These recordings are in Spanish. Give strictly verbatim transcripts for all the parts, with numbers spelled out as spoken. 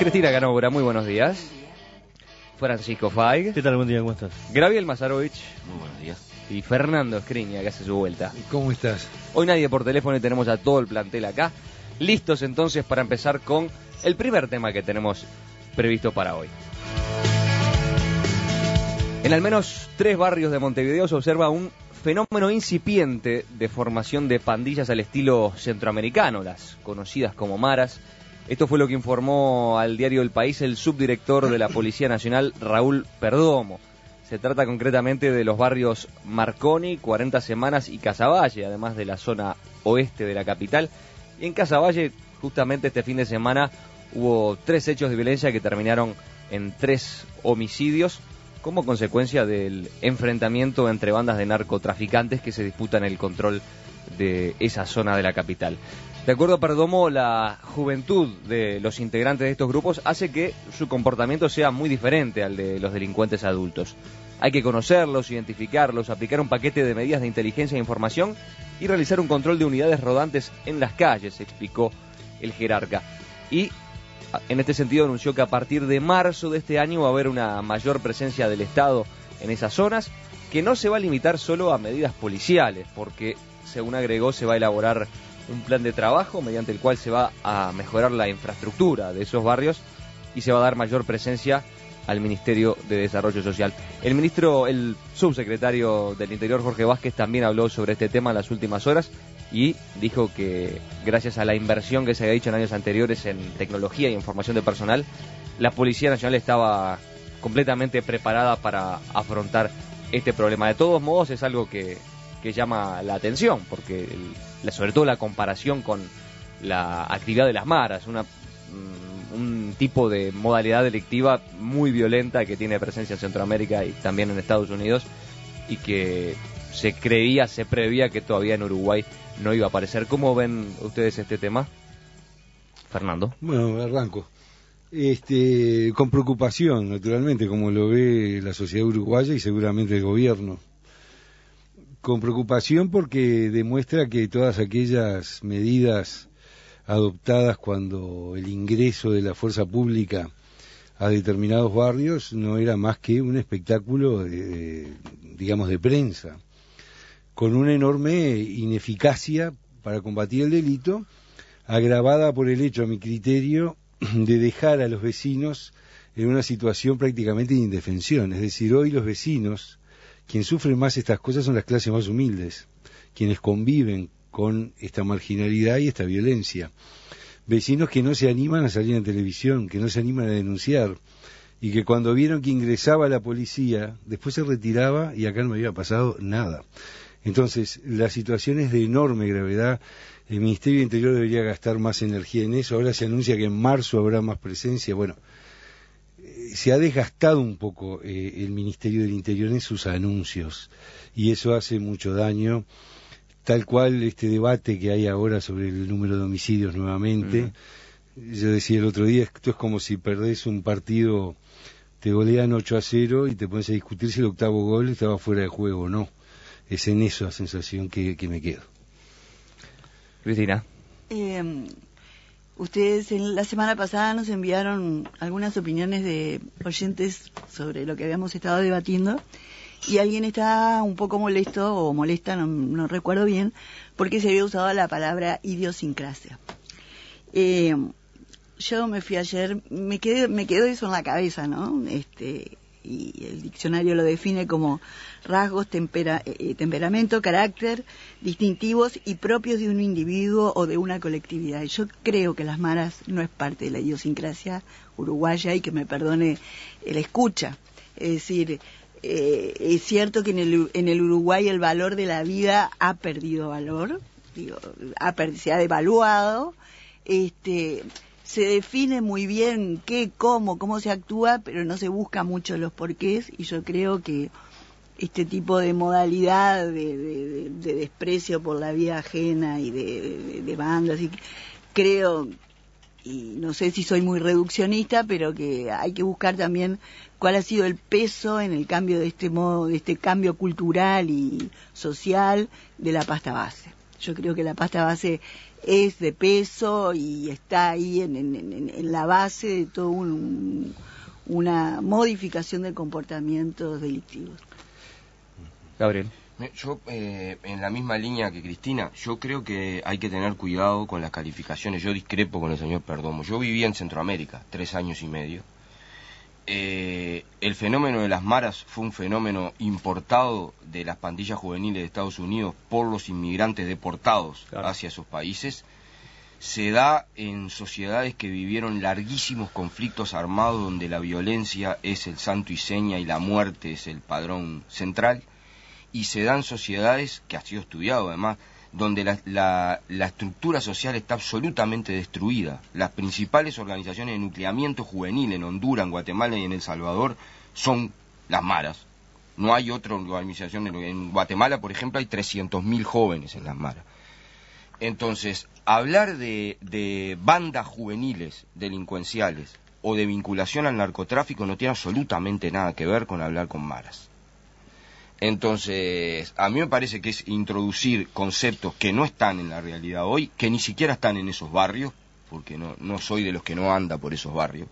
Cristina Canobra, muy buenos días. Francisco Faig. ¿Qué tal? Buen día, ¿cómo estás? Graviel Mazarovich. Muy buenos días. Y Fernando Escriña, que hace su vuelta. ¿Cómo estás? Hoy nadie por teléfono y tenemos a todo el plantel acá. Listos entonces para empezar con el primer tema que tenemos previsto para hoy. En al menos tres barrios de Montevideo se observa un fenómeno incipiente de formación de pandillas al estilo centroamericano, las conocidas como maras. Esto fue lo que informó al diario El País el subdirector de la Policía Nacional, Raúl Perdomo. Se trata concretamente de los barrios Marconi, cuarenta Semanas y Casaballe, además de la zona oeste de la capital. Y en Casaballe, justamente este fin de semana, hubo tres hechos de violencia que terminaron en tres homicidios como consecuencia del enfrentamiento entre bandas de narcotraficantes que se disputan el control de esa zona de la capital. De acuerdo a Perdomo, la juventud de los integrantes de estos grupos hace que su comportamiento sea muy diferente al de los delincuentes adultos. Hay que conocerlos, identificarlos, aplicar un paquete de medidas de inteligencia e información y realizar un control de unidades rodantes en las calles, explicó el jerarca. Y en este sentido anunció que a partir de marzo de este año va a haber una mayor presencia del Estado en esas zonas, que no se va a limitar solo a medidas policiales, porque, según agregó, se va a elaborar un plan de trabajo mediante el cual se va a mejorar la infraestructura de esos barrios y se va a dar mayor presencia al Ministerio de Desarrollo Social. El ministro, el subsecretario del Interior, Jorge Vázquez, también habló sobre este tema en las últimas horas y dijo que gracias a la inversión que se había hecho en años anteriores en tecnología y en formación de personal, la Policía Nacional estaba completamente preparada para afrontar este problema. De todos modos, es algo que, que llama la atención, porque el, sobre todo la comparación con la actividad de las maras, una, un tipo de modalidad delictiva muy violenta que tiene presencia en Centroamérica y también en Estados Unidos, y que se creía, se preveía que todavía en Uruguay no iba a aparecer. ¿Cómo ven ustedes este tema, Fernando? Bueno, arranco. Este, con preocupación, naturalmente, como lo ve la sociedad uruguaya y seguramente el gobierno. Con preocupación porque demuestra que todas aquellas medidas adoptadas cuando el ingreso de la fuerza pública a determinados barrios no era más que un espectáculo, de, digamos, de prensa, con una enorme ineficacia para combatir el delito, agravada por el hecho, a mi criterio, de dejar a los vecinos en una situación prácticamente de indefensión. Es decir, hoy los vecinos, quienes sufren más estas cosas son las clases más humildes, quienes conviven con esta marginalidad y esta violencia. Vecinos que no se animan a salir en televisión, que no se animan a denunciar, y que cuando vieron que ingresaba la policía, después se retiraba y acá no había pasado nada. Entonces, la situación es de enorme gravedad. El Ministerio de Interior debería gastar más energía en eso. Ahora se anuncia que en marzo habrá más presencia. Bueno, eh, se ha desgastado un poco eh, el Ministerio del Interior en sus anuncios, y eso hace mucho daño. Tal cual este debate que hay ahora sobre el número de homicidios nuevamente. Uh-huh. Yo decía el otro día, esto es como si perdés un partido, te golean ocho a cero y te pones a discutir si el octavo gol estaba fuera de juego o no. Es en eso la sensación que, que me quedo. Cristina. Eh, ustedes en la semana pasada nos enviaron algunas opiniones de oyentes sobre lo que habíamos estado debatiendo, y alguien está un poco molesto, o molesta, no, no recuerdo bien, porque se había usado la palabra idiosincrasia. Eh, yo me fui ayer, me quedé, me quedó eso en la cabeza, ¿no? Este, y el diccionario lo define como rasgos, tempera, eh, temperamento, carácter, distintivos y propios de un individuo o de una colectividad. Y yo creo que las maras no es parte de la idiosincrasia uruguaya, y que me perdone el escucha. Es decir, eh, es cierto que en el, en el Uruguay el valor de la vida ha perdido valor, digo, ha per, se ha devaluado, este... se define muy bien qué, cómo, cómo se actúa, pero no se busca mucho los porqués, y yo creo que este tipo de modalidad de, de, de desprecio por la vida ajena y de, de, de bandas, y creo, y no sé si soy muy reduccionista, pero que hay que buscar también cuál ha sido el peso en el cambio de este modo, de este cambio cultural y social de la pasta base. Yo creo que la pasta base es de peso y está ahí en, en, en, en la base de toda un, una modificación de comportamientos delictivos. Gabriel. Yo, eh, en la misma línea que Cristina, yo creo que hay que tener cuidado con las calificaciones. Yo discrepo con el señor Perdomo. Yo viví en Centroamérica tres años y medio. Eh, el fenómeno de las maras fue un fenómeno importado de las pandillas juveniles de Estados Unidos por los inmigrantes deportados claro. hacia esos países. Se da en sociedades que vivieron larguísimos conflictos armados donde la violencia es el santo y seña y la muerte es el padrón central. Y se dan sociedades, que ha sido estudiado además, donde la, la, la estructura social está absolutamente destruida. Las principales organizaciones de nucleamiento juvenil en Honduras, en Guatemala y en El Salvador son las maras. No hay otra organización. En Guatemala, por ejemplo, hay trescientos mil jóvenes en las maras. Entonces, hablar de, de bandas juveniles delincuenciales o de vinculación al narcotráfico no tiene absolutamente nada que ver con hablar con maras. Entonces, a mí me parece que es introducir conceptos que no están en la realidad hoy, que ni siquiera están en esos barrios, porque no, no soy de los que no anda por esos barrios.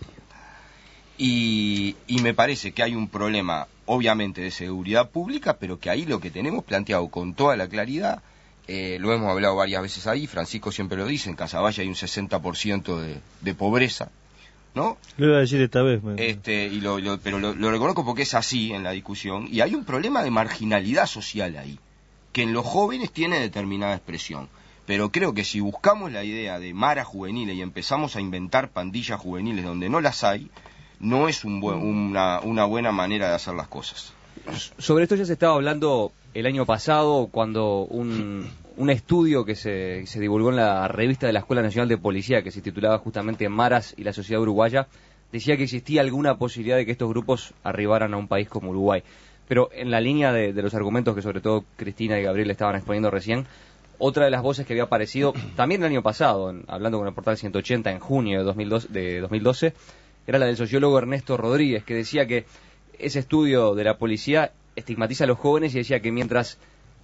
Y, y me parece que hay un problema, obviamente, de seguridad pública, pero que ahí lo que tenemos planteado con toda la claridad, eh, lo hemos hablado varias veces ahí, Francisco siempre lo dice, en Casaballe hay un sesenta por ciento de, de pobreza, ¿no? Lo iba a decir esta vez. Man. Este, y lo, lo, pero lo, lo reconozco porque es así en la discusión, y hay un problema de marginalidad social ahí, que en los jóvenes tiene determinada expresión. Pero creo que si buscamos la idea de maras juveniles y empezamos a inventar pandillas juveniles donde no las hay, no es un buen, una, una buena manera de hacer las cosas. Sobre esto ya se estaba hablando el año pasado, cuando un, un estudio que se, se divulgó en la revista de la Escuela Nacional de Policía, que se titulaba justamente Maras y la sociedad uruguaya, decía que existía alguna posibilidad de que estos grupos arribaran a un país como Uruguay. Pero en la línea de, de los argumentos que sobre todo Cristina y Gabriel estaban exponiendo recién, otra de las voces que había aparecido también el año pasado, en, hablando con el portal ciento ochenta en junio de dos mil doce, de dos mil doce, era la del sociólogo Ernesto Rodríguez, que decía que ese estudio de la policía estigmatiza a los jóvenes y decía que mientras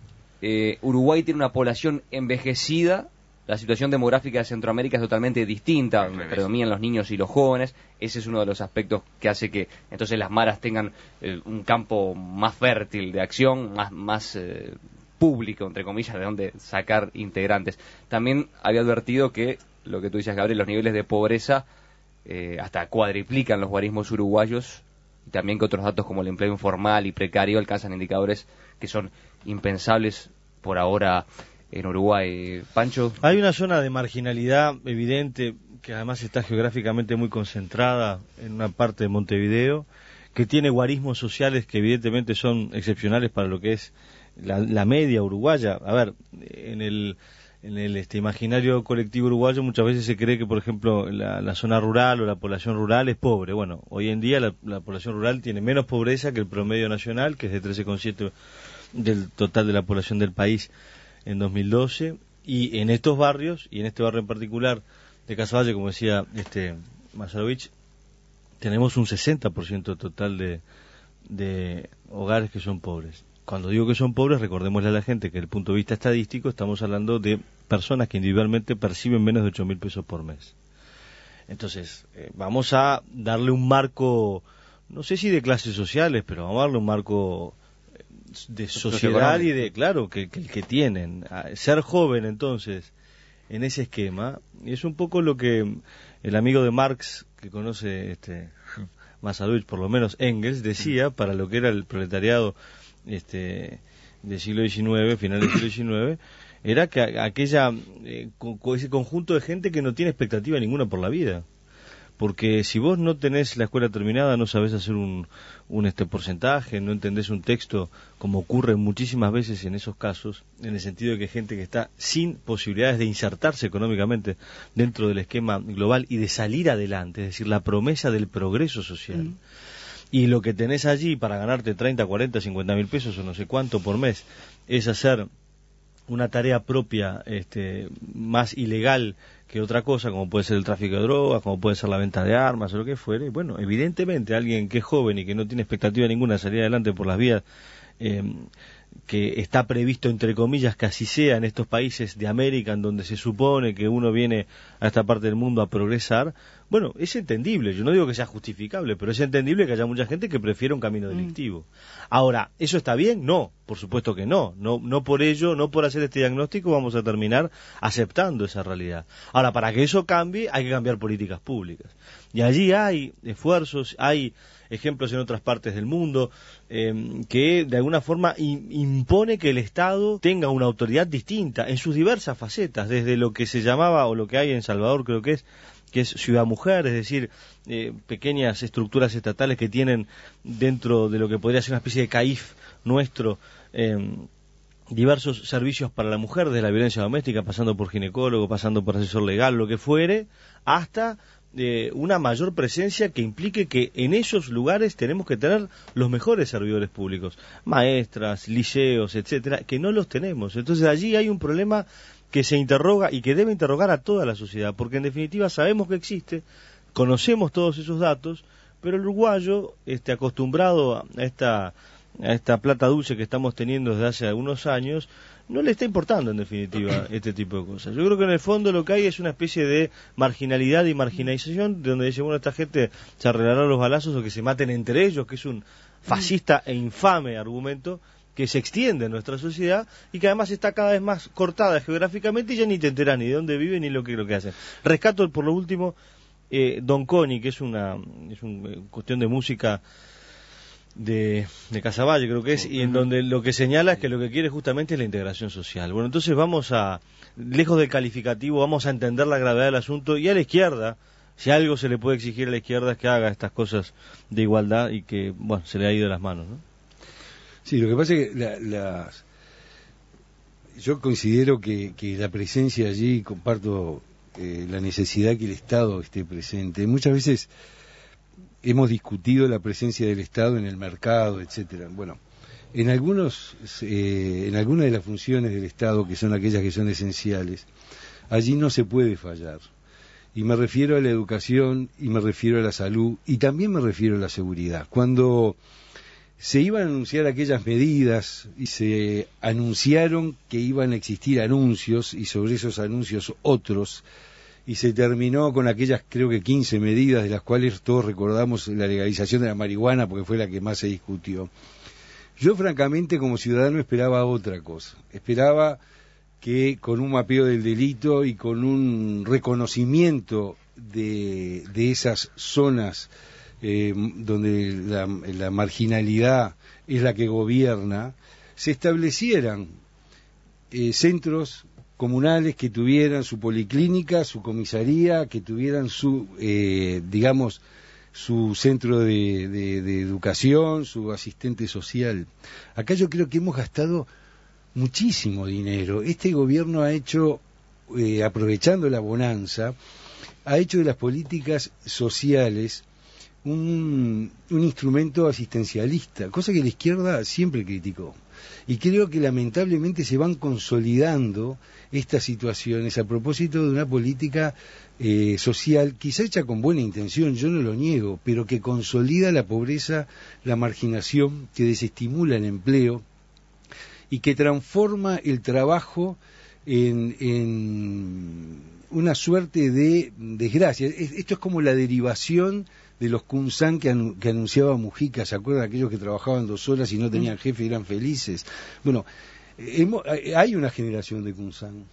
eh, Uruguay tiene una población envejecida, la situación demográfica de Centroamérica es totalmente distinta, donde predominan los niños y los jóvenes. Ese es uno de los aspectos que hace que entonces las maras tengan eh, un campo más fértil de acción, más, más eh, público, entre comillas, de donde sacar integrantes. También había advertido que, lo que tú dices, Gabriel, los niveles de pobreza eh, hasta cuadriplican los guarismos uruguayos, y también que otros datos como el empleo informal y precario alcanzan indicadores que son impensables por ahora en Uruguay. Pancho. Hay una zona de marginalidad evidente que además está geográficamente muy concentrada en una parte de Montevideo, que tiene guarismos sociales que evidentemente son excepcionales para lo que es la, la media uruguaya. A ver, en el en el este imaginario colectivo uruguayo muchas veces se cree que, por ejemplo, la, la zona rural o la población rural es pobre. Bueno, hoy en día la, la población rural tiene menos pobreza que el promedio nacional, que es de trece coma siete del total de la población del país en dos mil doce, y en estos barrios, y en este barrio en particular de Casaballe, como decía este Masarovich, tenemos un sesenta por ciento total de, de hogares que son pobres. Cuando digo que son pobres, recordémosle a la gente que desde el punto de vista estadístico estamos hablando de personas que individualmente perciben menos de ocho mil pesos por mes. Entonces, eh, vamos a darle un marco, no sé si de clases sociales, pero vamos a darle un marco de sociedad y de, claro, que, que el que tienen. Ser joven, entonces, en ese esquema, y es un poco lo que el amigo de Marx, que conoce este Masarovich, por lo menos Engels, decía para lo que era el proletariado este del siglo diecinueve, final del siglo diecinueve, era que aquella eh, con, con ese conjunto de gente que no tiene expectativa ninguna por la vida. Porque si vos no tenés la escuela terminada, no sabés hacer un, un este porcentaje, no entendés un texto, como ocurre muchísimas veces en esos casos, en el sentido de que hay gente que está sin posibilidades de insertarse económicamente dentro del esquema global y de salir adelante, es decir, la promesa del progreso social. Mm. Y lo que tenés allí para ganarte treinta, cuarenta, cincuenta mil pesos o no sé cuánto por mes, es hacer una tarea propia este, más ilegal que otra cosa, como puede ser el tráfico de drogas, como puede ser la venta de armas o lo que fuere. Bueno, evidentemente alguien que es joven y que no tiene expectativa ninguna de salir adelante por las vías eh, que está previsto, entre comillas, que así sea en estos países de América, en donde se supone que uno viene a esta parte del mundo a progresar, bueno, es entendible, yo no digo que sea justificable, pero es entendible que haya mucha gente que prefiera un camino delictivo. Ahora, ¿eso está bien? No, por supuesto que no, no, no por ello, no por hacer este diagnóstico vamos a terminar aceptando esa realidad. Ahora, para que eso cambie, hay que cambiar políticas públicas. Y allí hay esfuerzos, hay ejemplos en otras partes del mundo, eh, que de alguna forma in, impone que el Estado tenga una autoridad distinta en sus diversas facetas, desde lo que se llamaba, o lo que hay en Salvador creo que es, que es Ciudad Mujer, es decir, eh, pequeñas estructuras estatales que tienen dentro de lo que podría ser una especie de C A I F nuestro, eh, diversos servicios para la mujer, desde la violencia doméstica, pasando por ginecólogo, pasando por asesor legal, lo que fuere, hasta Eh, una mayor presencia que implique que en esos lugares tenemos que tener los mejores servidores públicos, maestras, liceos, etcétera, que no los tenemos. Entonces allí hay un problema que se interroga y que debe interrogar a toda la sociedad, porque en definitiva sabemos que existe, conocemos todos esos datos, pero el uruguayo, este, acostumbrado a esta, a esta plata dulce que estamos teniendo desde hace algunos años, no le está importando en definitiva este tipo de cosas. Yo creo que en el fondo lo que hay es una especie de marginalidad y marginalización, donde dice, bueno, esta gente se arreglará los balazos o que se maten entre ellos, que es un fascista e infame argumento que se extiende en nuestra sociedad y que además está cada vez más cortada geográficamente y ya ni te enterás ni de dónde viven ni lo que, lo que hacen. Rescato por lo último eh, Don Coni, que es una, es una cuestión de música de, de Casaballe creo que es, y en donde lo que señala es que lo que quiere justamente es la integración social. Bueno, entonces vamos a, lejos del calificativo, vamos a entender la gravedad del asunto, y a la izquierda, si algo se le puede exigir a la izquierda es que haga estas cosas de igualdad y que, bueno, se le ha ido de las manos, ¿no? Sí, lo que pasa es que la, las, yo considero que, que la presencia allí, comparto eh, la necesidad que el Estado esté presente. Muchas veces hemos discutido la presencia del Estado en el mercado, etcétera. Bueno, en algunos, eh, en algunas de las funciones del Estado, que son aquellas que son esenciales, allí no se puede fallar. Y me refiero a la educación, y me refiero a la salud, y también me refiero a la seguridad. Cuando se iban a anunciar aquellas medidas, y se anunciaron que iban a existir anuncios, y sobre esos anuncios otros, y se terminó con aquellas, creo que quince medidas, de las cuales todos recordamos la legalización de la marihuana, porque fue la que más se discutió. Yo, francamente, como ciudadano, esperaba otra cosa. Esperaba que con un mapeo del delito y con un reconocimiento de, de esas zonas eh, donde la, la marginalidad es la que gobierna, se establecieran eh, centros comunales que tuvieran su policlínica, su comisaría, que tuvieran su, eh, digamos, su centro de, de, de educación, su asistente social. Acá yo creo que hemos gastado muchísimo dinero. Este gobierno ha hecho, eh, aprovechando la bonanza, ha hecho de las políticas sociales un, un instrumento asistencialista, cosa que la izquierda siempre criticó. Y creo que lamentablemente se van consolidando estas situaciones a propósito de una política eh, social, quizá hecha con buena intención, yo no lo niego, pero que consolida la pobreza, la marginación, que desestimula el empleo y que transforma el trabajo en, en una suerte de desgracia. Esto es como la derivación de los Kunsan que, anu que anunciaba Mujica, ¿se acuerdan? Aquellos que trabajaban dos horas y no tenían jefe y eran felices. Bueno, hemos, hay una generación de Kunsan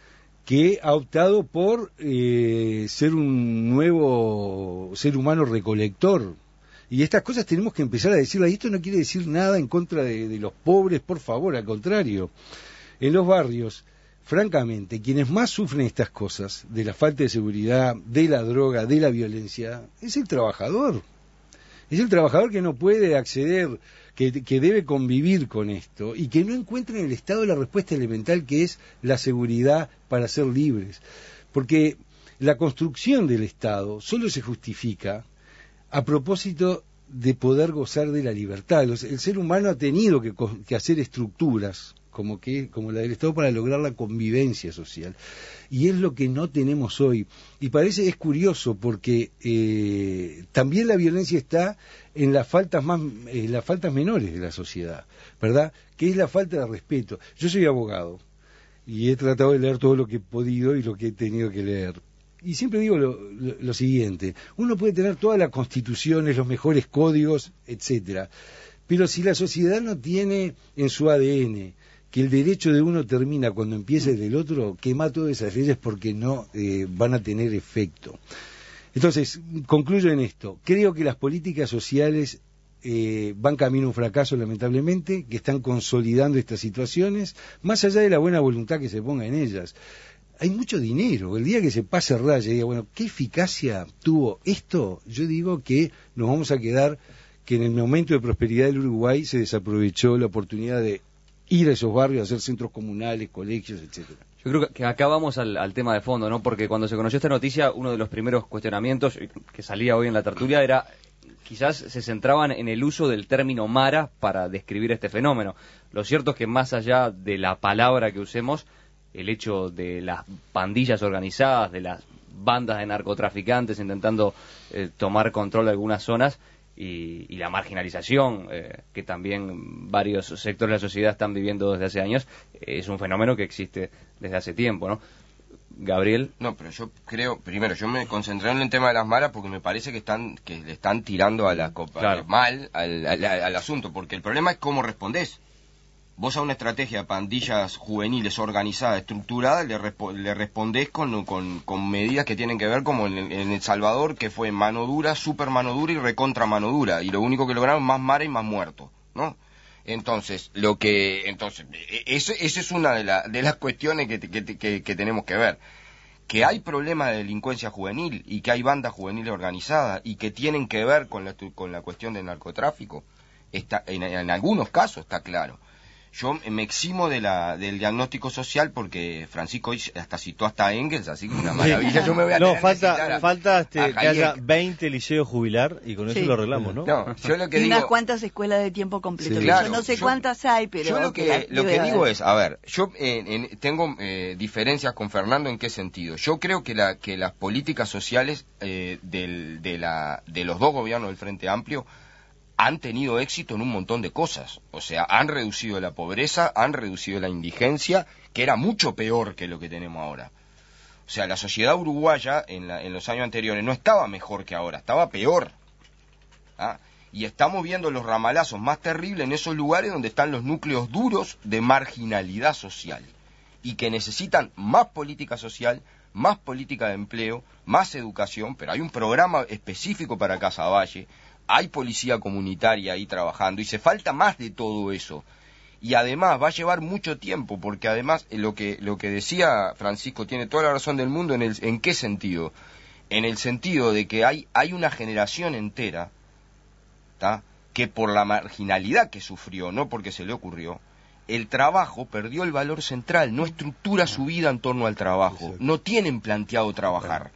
que ha optado por eh, ser un nuevo ser humano recolector. Y estas cosas tenemos que empezar a decirlas. Y esto no quiere decir nada en contra de, de los pobres, por favor, al contrario. En los barrios, francamente, quienes más sufren estas cosas, de la falta de seguridad, de la droga, de la violencia, es el trabajador. Es el trabajador que no puede acceder, que, que debe convivir con esto, y que no encuentra en el Estado la respuesta elemental que es la seguridad para ser libres. Porque la construcción del Estado solo se justifica a propósito de poder gozar de la libertad. El ser humano ha tenido que, que hacer estructuras como que como la del Estado para lograr la convivencia social. Y es lo que no tenemos hoy. Y parece, es curioso, porque eh, también la violencia está en las faltas más, en las faltas menores de la sociedad, ¿verdad? Que es la falta de respeto. Yo soy abogado y he tratado de leer todo lo que he podido y lo que he tenido que leer. Y siempre digo lo, lo, lo siguiente: uno puede tener todas las constituciones, los mejores códigos, etcétera, pero si la sociedad no tiene en su A D N que el derecho de uno termina cuando empieza el del otro, quema todas esas leyes porque no eh, van a tener efecto. Entonces, concluyo en esto: creo que las políticas sociales eh, van camino a un fracaso, lamentablemente, que están consolidando estas situaciones, más allá de la buena voluntad que se ponga en ellas. Hay mucho dinero. El día que se pase raya y diga, bueno, ¿qué eficacia tuvo esto? Yo digo que nos vamos a quedar, que en el momento de prosperidad del Uruguay se desaprovechó la oportunidad de ir a esos barrios, a hacer centros comunales, colegios, etcétera. Yo creo que acá vamos al, al tema de fondo, ¿no? Porque cuando se conoció esta noticia, uno de los primeros cuestionamientos que salía hoy en la tertulia era, quizás se centraban en el uso del término Mara para describir este fenómeno. Lo cierto es que más allá de la palabra que usemos, el hecho de las pandillas organizadas, de las bandas de narcotraficantes intentando eh, tomar control de algunas zonas y, y la marginalización eh, que también varios sectores de la sociedad están viviendo desde hace años, eh, es un fenómeno que existe desde hace tiempo, ¿no? Gabriel. No, pero yo creo, primero, yo me concentré en el tema de las maras porque me parece que están que le están tirando a la copa claro. mal al, al, al asunto, porque el problema es cómo respondés. Vos a una estrategia de pandillas juveniles organizada, estructurada, le, respo le respondés con, con, con medidas que tienen que ver como en, en El Salvador, que fue mano dura, super mano dura y recontra mano dura, y lo único que lograron más mares y más muertos, ¿no? Entonces, lo que, entonces, esa es una de, la, de las cuestiones que, que, que, que tenemos que ver. Que hay problemas de delincuencia juvenil y que hay bandas juveniles organizadas y que tienen que ver con la, con la cuestión del narcotráfico, está, en, en algunos casos está claro. Yo me eximo de la, del diagnóstico social porque Francisco hasta citó hasta Engels, así que una maravilla. Yo me voy a no, falta, a, falta este, a que haya veinte liceos jubilar y con sí. eso lo arreglamos, ¿no? No, yo lo que y digo, unas cuantas escuelas de tiempo completo. Sí, Que claro, yo no sé yo, cuántas hay, pero... Yo lo que, que lo que digo haber. es, a ver, yo eh, en, tengo eh, diferencias con Fernando en qué sentido. Yo creo que, la, que las políticas sociales eh, del, de, la, de los dos gobiernos del Frente Amplio han tenido éxito en un montón de cosas. O sea, han reducido la pobreza, han reducido la indigencia, que era mucho peor que lo que tenemos ahora. O sea, la sociedad uruguaya en, la, en los años anteriores no estaba mejor que ahora, estaba peor. ¿Ah? Y estamos viendo los ramalazos más terribles en esos lugares donde están los núcleos duros de marginalidad social y que necesitan más política social, más política de empleo, más educación, pero hay un programa específico para Casaballe, hay policía comunitaria ahí trabajando y se falta más de todo eso. Y además va a llevar mucho tiempo, porque además lo que lo que decía Francisco tiene toda la razón del mundo. ¿En el, en qué sentido? En el sentido de que hay hay una generación entera, ¿tá?, que por la marginalidad que sufrió, no porque se le ocurrió, el trabajo perdió el valor central, no estructura su vida en torno al trabajo, no tienen planteado trabajar.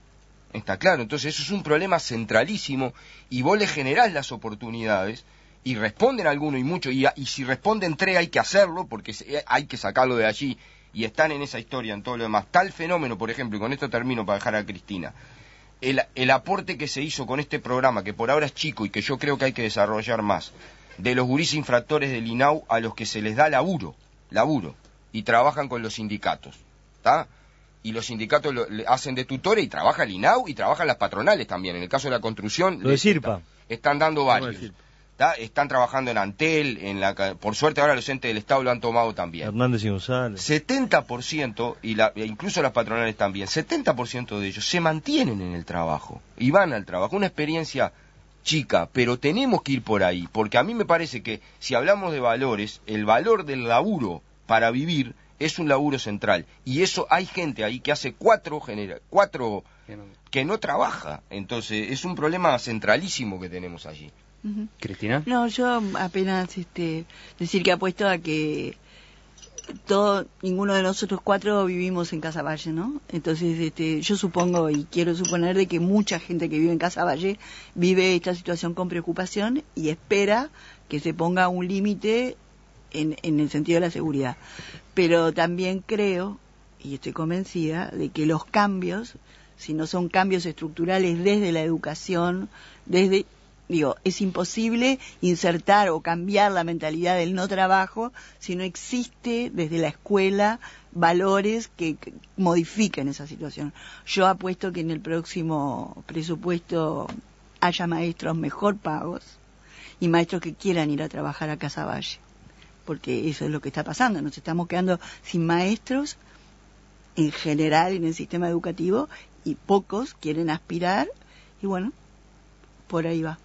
Está claro, entonces eso es un problema centralísimo y vos le generás las oportunidades y responden algunos y muchos, y, y si responden tres hay que hacerlo porque hay que sacarlo de allí y están en esa historia, en todo lo demás. Tal fenómeno, por ejemplo, y con esto termino para dejar a Cristina, el, el aporte que se hizo con este programa, que por ahora es chico y que yo creo que hay que desarrollar más, de los gurís infractores del I N A U a los que se les da laburo, laburo, y trabajan con los sindicatos, ¿está? Y los sindicatos lo, le hacen de tutores y trabaja el I N A U y trabajan las patronales también. En el caso de la construcción, lo de Sirpa. Están, están dando varios. Están trabajando en Antel, en la, por suerte ahora los entes del Estado lo han tomado también. Hernández y González. setenta por ciento, y la, incluso las patronales también, setenta por ciento de ellos se mantienen en el trabajo y van al trabajo. Una experiencia chica, pero tenemos que ir por ahí, porque a mí me parece que si hablamos de valores, el valor del laburo para vivir es un laburo central, y eso hay gente ahí que hace cuatro, genera, cuatro que no trabaja, entonces es un problema centralísimo que tenemos allí. Uh-huh. ¿Cristina? No, yo apenas este, decir que apuesto a que todo, ninguno de nosotros cuatro vivimos en Casaballe, ¿no? Entonces este, yo supongo y quiero suponer de que mucha gente que vive en Casaballe vive esta situación con preocupación y espera que se ponga un límite en, en el sentido de la seguridad. Pero también creo, y estoy convencida, de que los cambios, si no son cambios estructurales desde la educación, desde, digo, es imposible insertar o cambiar la mentalidad del no trabajo si no existe desde la escuela valores que, que modifiquen esa situación. Yo apuesto que en el próximo presupuesto haya maestros mejor pagos y maestros que quieran ir a trabajar a Casaballe, porque eso es lo que está pasando, nos estamos quedando sin maestros en general en el sistema educativo y pocos quieren aspirar y bueno, por ahí va.